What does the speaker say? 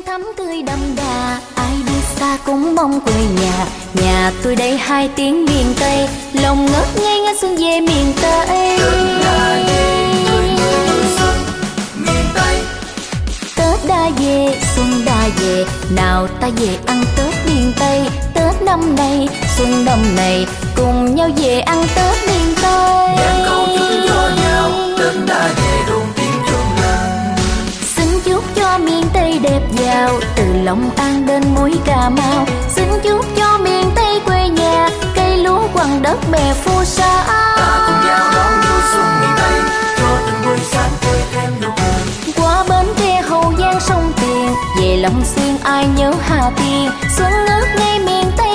thắm tươi đậm đà, ai đi xa cũng mong quê nhà. Nhà tôi đây hai tiếng miền Tây, lòng ngất ngây ngất xuân về miền Tây. Tết đã về, xuân đã về, nào ta về ăn Tết miền Tây. Tết năm nay, xuân năm này, cùng nhau về ăn Tết miền Tây. Dàn câu chúc cho nhau, Tết đã về đồn tiếng chuông lân. Xin chúc cho miền Tây đẹp giàu, từ Long An đến mũi Cà Mau. Xin chúc cho miền Tây quê nhà, cây lúa quằn đất bè phù sa. Ta cùng nhau đón mùa xuân miền Tây, cho từng buổi sáng tươi thêm nụ cười. Qua bến tre Hậu Giang sông Tiền, về Long Xuyên ai nhớ Hà Tiên. Xuân ngất ngây miền Tây